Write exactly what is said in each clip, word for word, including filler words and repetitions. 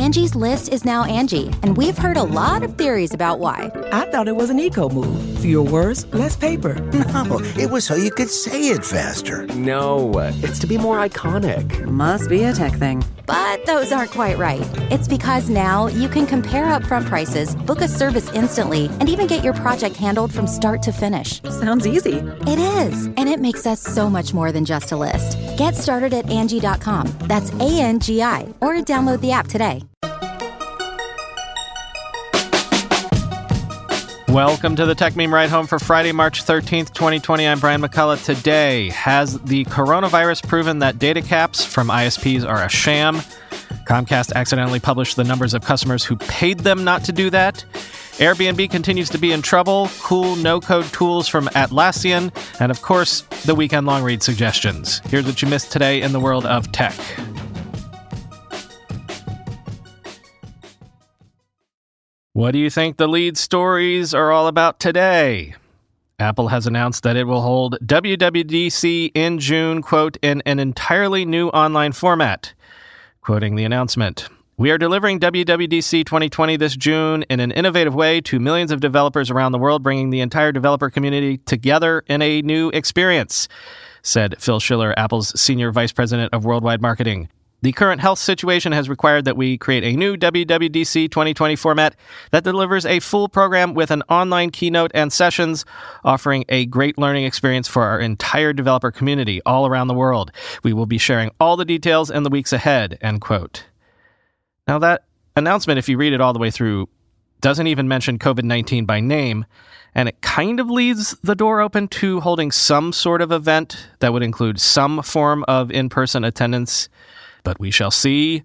Angie's List is now Angie, and we've heard a lot of theories about why. I thought it was an eco move. Fewer words, less paper. No, it was so you could say it faster. No, it's to be more iconic. Must be a tech thing. But those aren't quite right. It's because now you can compare upfront prices, book a service instantly, and even get your project handled from start to finish. Sounds easy. It is, and it makes us so much more than just a list. Get started at Angie dot com. That's A N G I, or download the app today. Welcome to the Tech Meme Ride Home for Friday, March thirteenth, twenty twenty. I'm Brian McCullough. Today, has the coronavirus proven that data caps from I S Ps are a sham? Comcast accidentally published the numbers of customers who paid them not to do that. Airbnb continues to be in trouble. Cool no-code tools from Atlassian. And of course, the weekend long read suggestions. Here's what you missed today in the world of tech. What do you think the lead stories are all about today? Apple has announced that it will hold W W D C in June, quote, in an entirely new online format. Quoting the announcement, "We are delivering W W D C twenty twenty this June in an innovative way to millions of developers around the world, bringing the entire developer community together in a new experience," said Phil Schiller, Apple's Senior Vice President of Worldwide Marketing. "The current health situation has required that we create a new W W D C twenty twenty format that delivers a full program with an online keynote and sessions, offering a great learning experience for our entire developer community all around the world. We will be sharing all the details in the weeks ahead," end quote. Now that announcement, if you read it all the way through, doesn't even mention covid nineteen by name, and it kind of leaves the door open to holding some sort of event that would include some form of in-person attendance. But we shall see.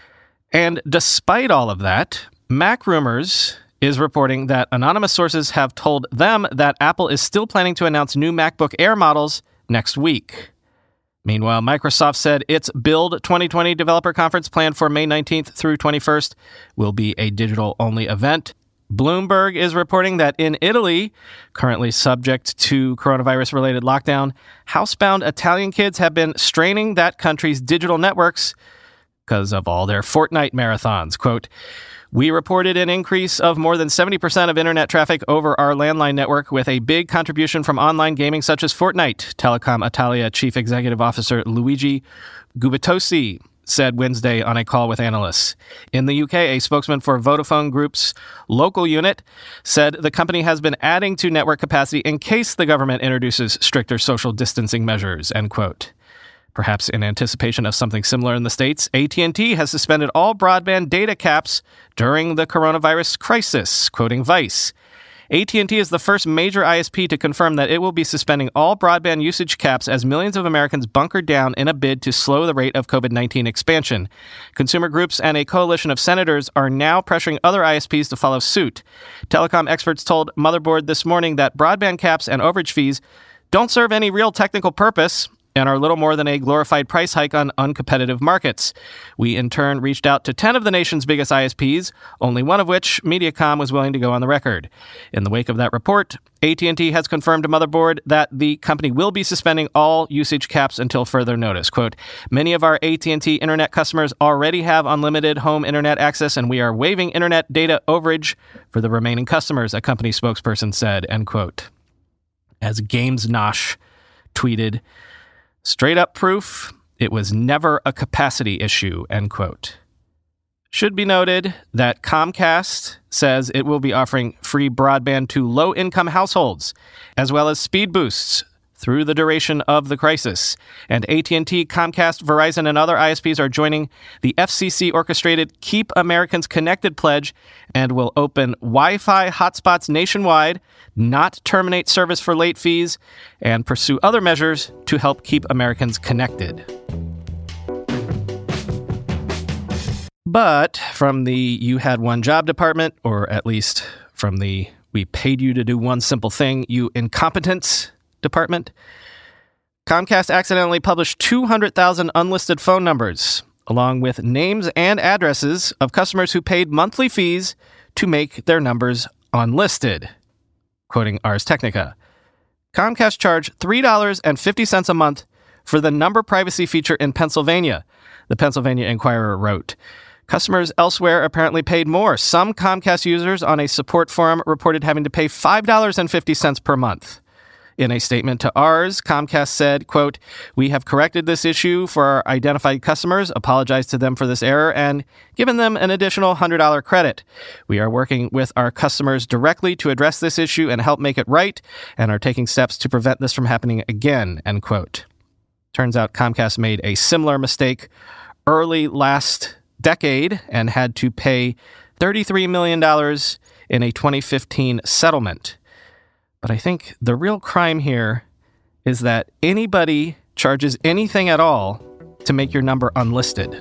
And despite all of that, MacRumors is reporting that anonymous sources have told them that Apple is still planning to announce new MacBook Air models next week. Meanwhile, Microsoft said its Build twenty twenty developer conference planned for May nineteenth through twenty-first will be a digital-only event. Bloomberg is reporting that in Italy, currently subject to coronavirus-related lockdown, housebound Italian kids have been straining that country's digital networks because of all their Fortnite marathons. Quote, "We reported an increase of more than seventy percent of internet traffic over our landline network, with a big contribution from online gaming such as Fortnite," Telecom Italia Chief Executive Officer Luigi Gubitosi said Wednesday on a call with analysts. In the U K, a spokesman for Vodafone Group's local unit said the company has been adding to network capacity in case the government introduces stricter social distancing measures, end quote. Perhaps in anticipation of something similar in the States, A T and T has suspended all broadband data caps during the coronavirus crisis, quoting Vice. A T and T is the first major I S P to confirm that it will be suspending all broadband usage caps as millions of Americans bunker down in a bid to slow the rate of covid nineteen expansion. Consumer groups and a coalition of senators are now pressuring other I S Ps to follow suit. Telecom experts told Motherboard this morning that broadband caps and overage fees don't serve any real technical purpose and are little more than a glorified price hike on uncompetitive markets. We, in turn, reached out to ten of the nation's biggest I S Ps, only one of which, Mediacom, was willing to go on the record. In the wake of that report, A T and T has confirmed to Motherboard that the company will be suspending all usage caps until further notice. Quote, "Many of our A T and T internet customers already have unlimited home internet access, and we are waiving internet data overage for the remaining customers," a company spokesperson said, end quote. As GamesNosh tweeted, "Straight up proof, it was never a capacity issue," end quote. Should be noted that Comcast says it will be offering free broadband to low-income households, as well as speed boosts through the duration of the crisis. And A T and T, Comcast, Verizon, and other I S Ps are joining the F C C-orchestrated Keep Americans Connected pledge and will open Wi-Fi hotspots nationwide, not terminate service for late fees, and pursue other measures to help keep Americans connected. But from the you had one job department, or at least from the we paid you to do one simple thing, you incompetence department, Comcast accidentally published two hundred thousand unlisted phone numbers, along with names and addresses of customers who paid monthly fees to make their numbers unlisted. Quoting Ars Technica, Comcast charged three dollars and fifty cents a month for the number privacy feature in Pennsylvania, the Pennsylvania Inquirer wrote. Customers elsewhere apparently paid more. Some Comcast users on a support forum reported having to pay five dollars and fifty cents per month. In a statement to ours, Comcast said, quote, "We have corrected this issue for our identified customers, apologized to them for this error, and given them an additional one hundred dollars credit. We are working with our customers directly to address this issue and help make it right, and are taking steps to prevent this from happening again," end quote. Turns out Comcast made a similar mistake early last decade and had to pay thirty-three million dollars in a twenty fifteen settlement. But I think the real crime here is that anybody charges anything at all to make your number unlisted.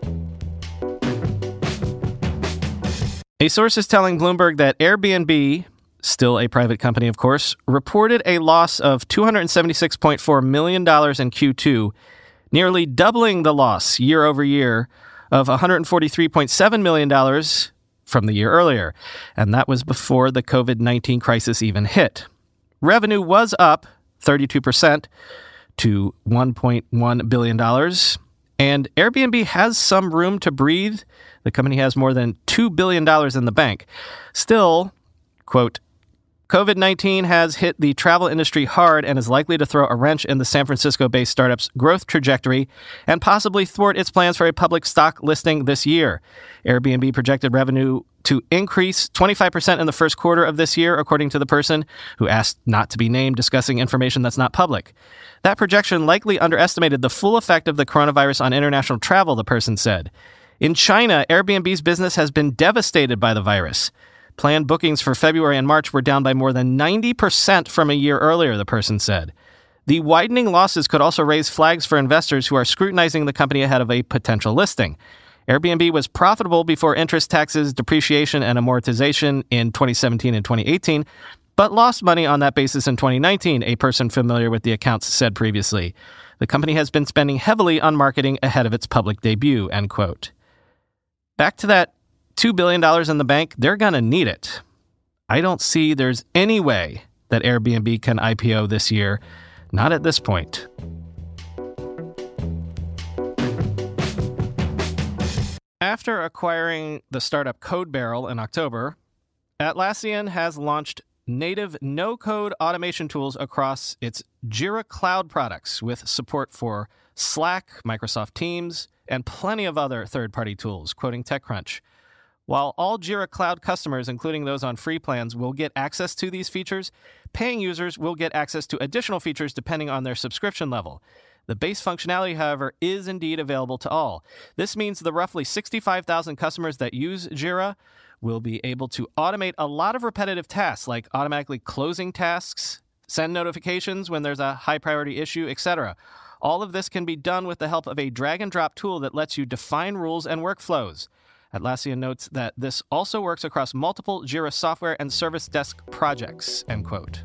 A source is telling Bloomberg that Airbnb, still a private company of course, reported a loss of two hundred seventy-six point four million dollars in Q two, nearly doubling the loss year over year of one hundred forty-three point seven million dollars from the year earlier. And that was before the covid nineteen crisis even hit. Revenue was up thirty-two percent to one point one billion dollars, and Airbnb has some room to breathe. The company has more than two billion dollars in the bank. Still, quote, covid nineteen has hit the travel industry hard and is likely to throw a wrench in the San Francisco-based startup's growth trajectory and possibly thwart its plans for a public stock listing this year. Airbnb projected revenue to increase twenty-five percent in the first quarter of this year, according to the person who asked not to be named, discussing information that's not public. That projection likely underestimated the full effect of the coronavirus on international travel, the person said. In China, Airbnb's business has been devastated by the virus. Planned bookings for February and March were down by more than ninety percent from a year earlier, the person said. The widening losses could also raise flags for investors who are scrutinizing the company ahead of a potential listing. Airbnb was profitable before interest, taxes, depreciation, and amortization in twenty seventeen and twenty eighteen, but lost money on that basis in twenty nineteen, a person familiar with the accounts said previously. The company has been spending heavily on marketing ahead of its public debut, end quote. Back to that two billion dollars in the bank, they're going to need it. I don't see there's any way that Airbnb can I P O this year. Not at this point. After acquiring the startup CodeBarrel in October, Atlassian has launched native no-code automation tools across its Jira Cloud products with support for Slack, Microsoft Teams, and plenty of other third-party tools, quoting TechCrunch. While all Jira Cloud customers, including those on free plans, will get access to these features, paying users will get access to additional features depending on their subscription level. The base functionality, however, is indeed available to all. This means the roughly sixty-five thousand customers that use Jira will be able to automate a lot of repetitive tasks, like automatically closing tasks, send notifications when there's a high-priority issue, et cetera. All of this can be done with the help of a drag-and-drop tool that lets you define rules and workflows. Atlassian notes that this also works across multiple Jira software and service desk projects, end quote.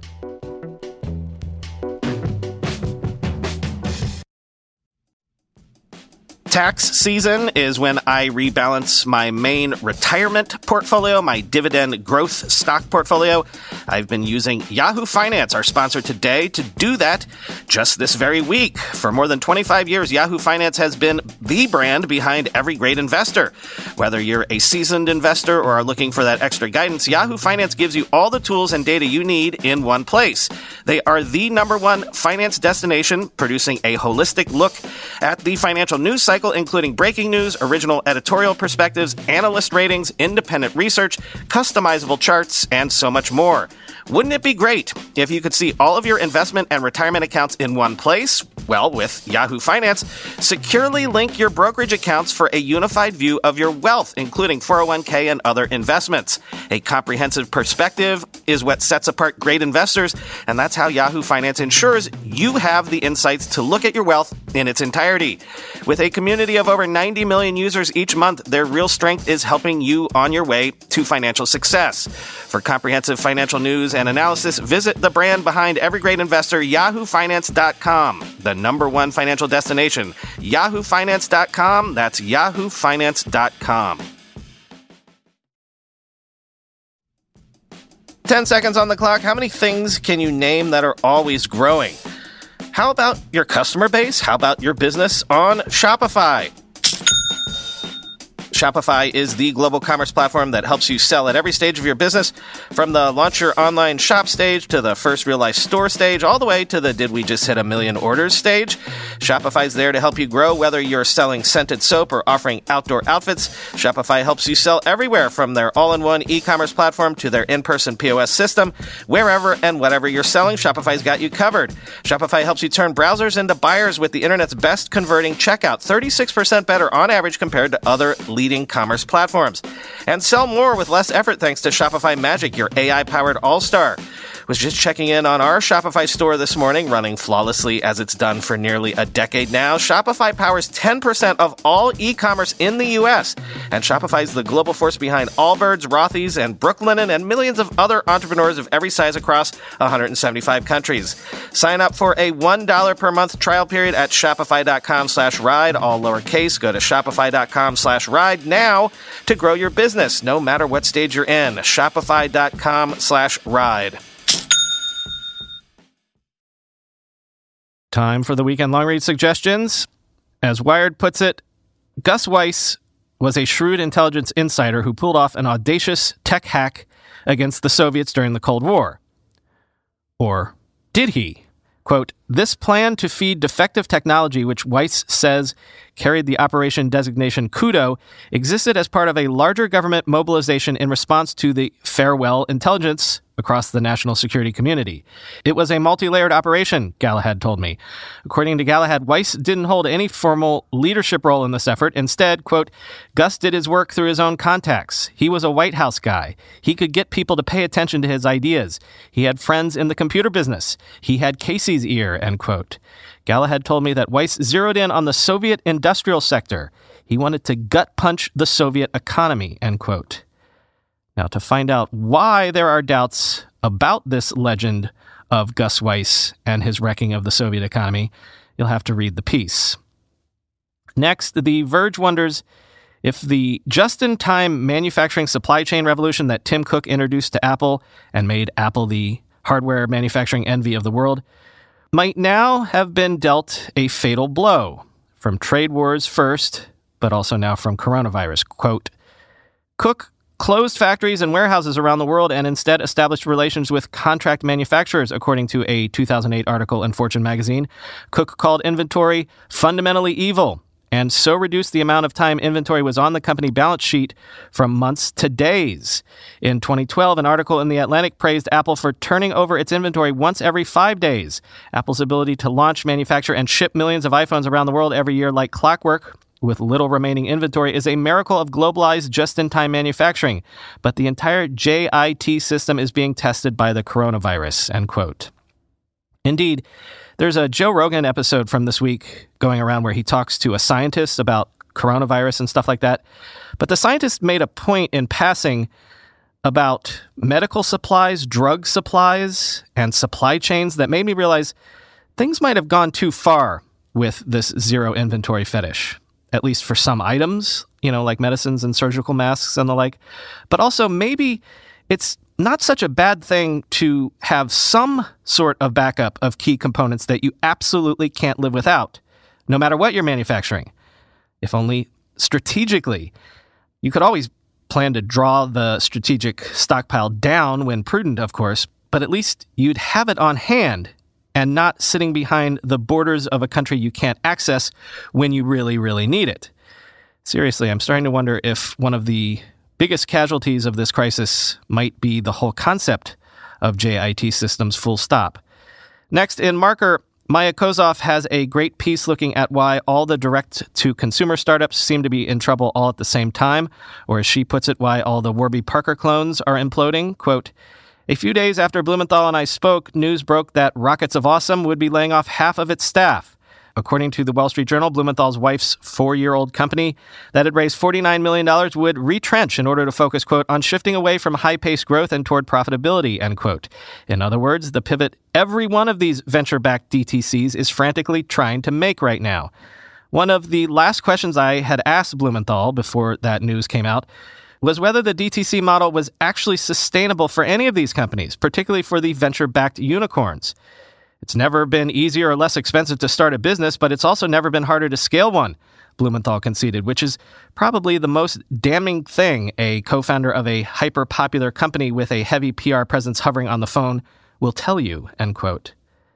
Tax season is when I rebalance my main retirement portfolio, my dividend growth stock portfolio. I've been using Yahoo Finance, our sponsor today, to do that just this very week. For more than twenty-five years, Yahoo Finance has been the brand behind every great investor. Whether you're a seasoned investor or are looking for that extra guidance, Yahoo Finance gives you all the tools and data you need in one place. They are the number one finance destination, producing a holistic look at the financial news cycle, including breaking news, original editorial perspectives, analyst ratings, independent research, customizable charts, and so much more. Wouldn't it be great if you could see all of your investment and retirement accounts in one place? Well, with Yahoo Finance, securely link your brokerage accounts for a unified view of your wealth, including four oh one k and other investments. A comprehensive perspective is what sets apart great investors, and that's how Yahoo Finance ensures you have the insights to look at your wealth in its entirety. With a community of over ninety million users each month, their real strength is helping you on your way to financial success. For comprehensive financial news and analysis, visit the brand behind every great investor, yahoo finance dot com, the number one financial destination. yahoo finance dot com, that's yahoo finance dot com. Ten seconds on the clock. How many things can you name that are always growing? How about your customer base? How about your business on Shopify? Shopify is the global commerce platform that helps you sell at every stage of your business, from the launch your online shop stage to the first real-life store stage, all the way to the did we just hit a million orders stage. Shopify's there to help you grow, whether you're selling scented soap or offering outdoor outfits. Shopify helps you sell everywhere, from their all-in-one e-commerce platform to their in-person P O S system. Wherever and whatever you're selling, Shopify's got you covered. Shopify helps you turn browsers into buyers with the internet's best converting checkout, thirty-six percent better on average compared to other leading commerce platforms. And sell more with less effort thanks to Shopify Magic, your A I-powered all-star. Was just checking in on our Shopify store this morning, running flawlessly as it's done for nearly a decade now. Shopify powers ten percent of all e-commerce in the U S, and Shopify's the global force behind Allbirds, Rothy's, and Brooklinen, and millions of other entrepreneurs of every size across one hundred seventy-five countries. Sign up for a one dollar per month trial period at shopify.com slash ride, all lowercase. Go to shopify.com slash ride now to grow your business, no matter what stage you're in. Shopify.com slash ride. Time for the weekend long read suggestions. As Wired puts it, Gus Weiss was a shrewd intelligence insider who pulled off an audacious tech hack against the Soviets during the Cold War. Or did he? Quote, this plan to feed defective technology, which Weiss says carried the operation designation Kudo, existed as part of a larger government mobilization in response to the farewell intelligence across the national security community. It was a multi-layered operation, Galahad told me. According to Galahad, Weiss didn't hold any formal leadership role in this effort. Instead, quote, Gus did his work through his own contacts. He was a White House guy. He could get people to pay attention to his ideas. He had friends in the computer business. He had Casey's ear, end quote. Galahad told me that Weiss zeroed in on the Soviet industrial sector. He wanted to gut punch the Soviet economy, end quote. Now, to find out why there are doubts about this legend of Gus Weiss and his wrecking of the Soviet economy, you'll have to read the piece. Next, The Verge wonders if the just-in-time manufacturing supply chain revolution that Tim Cook introduced to Apple and made Apple the hardware manufacturing envy of the world might now have been dealt a fatal blow from trade wars first, but also now from coronavirus. Quote, Cook closed factories and warehouses around the world and instead established relations with contract manufacturers, according to a two thousand eight article in Fortune magazine. Cook called inventory fundamentally evil and so reduced the amount of time inventory was on the company balance sheet from months to days. In twenty twelve, an article in The Atlantic praised Apple for turning over its inventory once every five days. Apple's ability to launch, manufacture, and ship millions of iPhones around the world every year like clockwork with little remaining inventory is a miracle of globalized just-in-time manufacturing, but the entire J I T system is being tested by the coronavirus, end quote. Indeed, there's a Joe Rogan episode from this week going around where he talks to a scientist about coronavirus and stuff like that, but the scientist made a point in passing about medical supplies, drug supplies, and supply chains that made me realize things might have gone too far with this zero inventory fetish. At least for some items, you know, like medicines and surgical masks and the like. But also maybe it's not such a bad thing to have some sort of backup of key components that you absolutely can't live without, no matter what you're manufacturing. If only strategically. You could always plan to draw the strategic stockpile down when prudent, of course, but at least you'd have it on hand and not sitting behind the borders of a country you can't access when you really, really need it. Seriously, I'm starting to wonder if one of the biggest casualties of this crisis might be the whole concept of J I T systems full stop. Next, in Marker, Maya Kozoff has a great piece looking at why all the direct-to-consumer startups seem to be in trouble all at the same time, or as she puts it, why all the Warby Parker clones are imploding. Quote, a few days after Blumenthal and I spoke, news broke that Rockets of Awesome would be laying off half of its staff. According to the Wall Street Journal, Blumenthal's wife's four-year-old company that had raised forty-nine million dollars would retrench in order to focus, quote, on shifting away from high-paced growth and toward profitability, end quote. In other words, the pivot every one of these venture-backed D T Cs is frantically trying to make right now. One of the last questions I had asked Blumenthal before that news came out was whether the D T C model was actually sustainable for any of these companies, particularly for the venture-backed unicorns. It's never been easier or less expensive to start a business, but it's also never been harder to scale one, Blumenthal conceded, which is probably the most damning thing a co-founder of a hyper-popular company with a heavy P R presence hovering on the phone will tell you, end quote.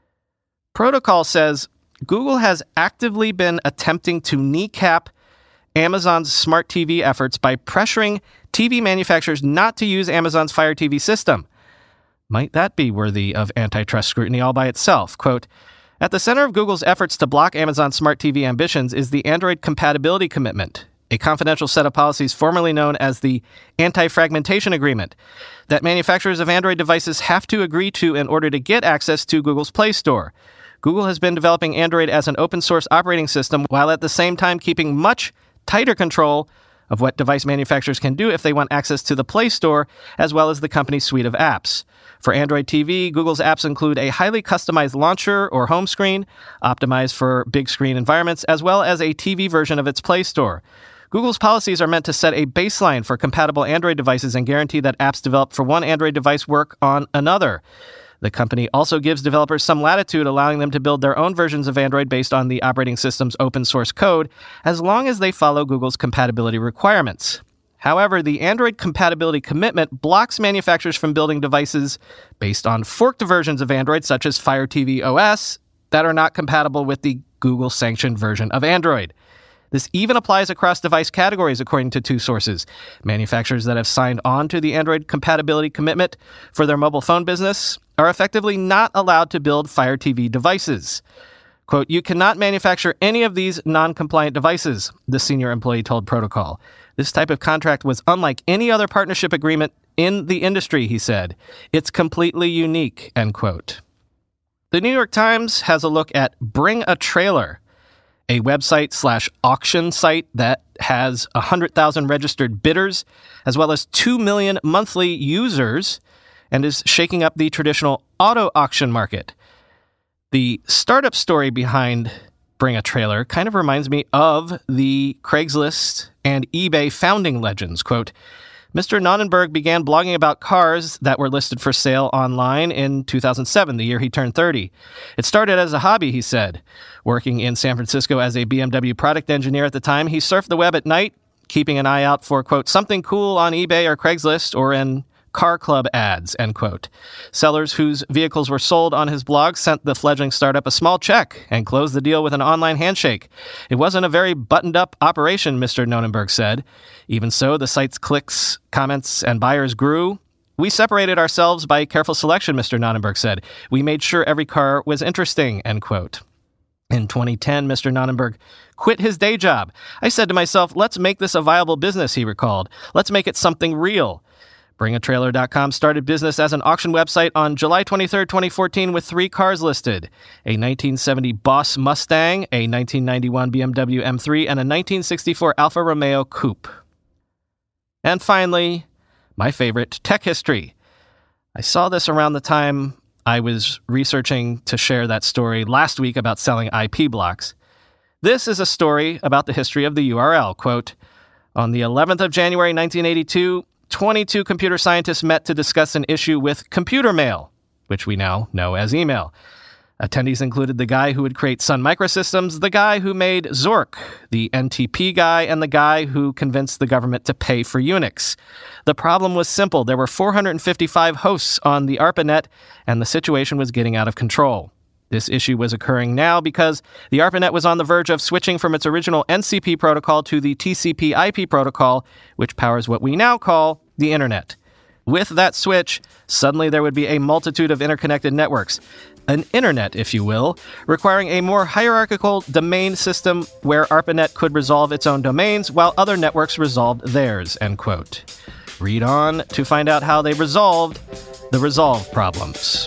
Protocol says Google has actively been attempting to kneecap Amazon's smart T V efforts by pressuring T V manufacturers not to use Amazon's Fire T V system. Might that be worthy of antitrust scrutiny all by itself? Quote, at the center of Google's efforts to block Amazon's smart T V ambitions is the Android Compatibility Commitment, a confidential set of policies formerly known as the Anti-Fragmentation Agreement, that manufacturers of Android devices have to agree to in order to get access to Google's Play Store. Google has been developing Android as an open-source operating system while at the same time keeping much tighter control of what device manufacturers can do if they want access to the Play Store, as well as the company's suite of apps. For Android T V, Google's apps include a highly customized launcher or home screen, optimized for big screen environments, as well as a T V version of its Play Store. Google's policies are meant to set a baseline for compatible Android devices and guarantee that apps developed for one Android device work on another. The company also gives developers some latitude, allowing them to build their own versions of Android based on the operating system's open source code, as long as they follow Google's compatibility requirements. However, the Android Compatibility Commitment blocks manufacturers from building devices based on forked versions of Android, such as Fire T V O S, that are not compatible with the Google-sanctioned version of Android. This even applies across device categories, according to two sources. Manufacturers that have signed on to the Android Compatibility Commitment for their mobile phone business are effectively not allowed to build Fire T V devices. Quote, you cannot manufacture any of these non-compliant devices, the senior employee told Protocol. This type of contract was unlike any other partnership agreement in the industry, he said. It's completely unique, end quote. The New York Times has a look at Bring a Trailer, a website slash auction site that has one hundred thousand registered bidders, as well as two million monthly users, and is shaking up the traditional auto auction market. The startup story behind Bring a Trailer kind of reminds me of the Craigslist and eBay founding legends. Quote, Mister Nonnenberg began blogging about cars that were listed for sale online in two thousand seven, the year he turned thirty. It started as a hobby, he said. Working in San Francisco as a B M W product engineer at the time, he surfed the web at night, keeping an eye out for, quote, something cool on eBay or Craigslist or in car club ads, end quote. Sellers whose vehicles were sold on his blog sent the fledgling startup a small check and closed the deal with an online handshake. It wasn't a very buttoned-up operation, Mister Nonnenberg said. Even so, the site's clicks, comments, and buyers grew. We separated ourselves by careful selection, Mister Nonnenberg said. We made sure every car was interesting, end quote. In twenty ten, Mister Nonnenberg quit his day job. I said to myself, let's make this a viable business, he recalled. Let's make it something real. Bring a Trailer dot com started business as an auction website on July twenty-third, twenty fourteen, with three cars listed: a nineteen seventy Boss Mustang, a nineteen ninety-one B M W M three, and a nineteen sixty-four Alfa Romeo Coupe. And finally, my favorite, tech history. I saw this around the time I was researching to share that story last week about selling I P blocks. This is a story about the history of the U R L. Quote, on the eleventh of January, nineteen eighty-two, twenty-two computer scientists met to discuss an issue with computer mail, which we now know as email. Attendees included the guy who would create Sun Microsystems, the guy who made Zork, the N T P guy, and the guy who convinced the government to pay for Unix. The problem was simple. There were four hundred fifty-five hosts on the ARPANET, and the situation was getting out of control. This issue was occurring now because the ARPANET was on the verge of switching from its original N C P protocol to the T C P I P protocol, which powers what we now call the Internet. With that switch, suddenly there would be a multitude of interconnected networks, an internet, if you will, requiring a more hierarchical domain system where ARPANET could resolve its own domains while other networks resolved theirs, end quote. Read on to find out how they resolved the resolve problems.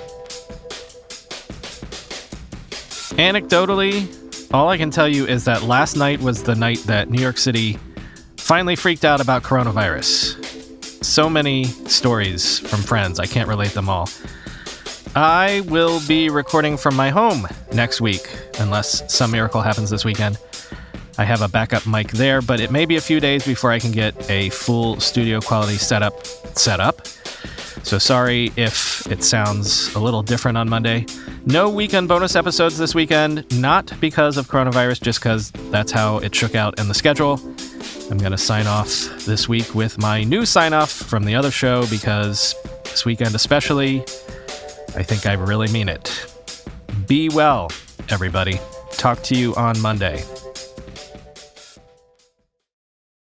Anecdotally, all I can tell you is that last night was the night that New York City finally freaked out about coronavirus. So many stories from friends, I can't relate them all. I will be recording from my home next week, unless some miracle happens this weekend. I have a backup mic there, but it may be a few days before I can get a full studio quality setup set up. So sorry if it sounds a little different on Monday. No weekend bonus episodes this weekend, not because of coronavirus, just because that's how it shook out in the schedule. I'm going to sign off this week with my new sign-off from the other show because this weekend especially, I think I really mean it. Be well, everybody. Talk to you on Monday.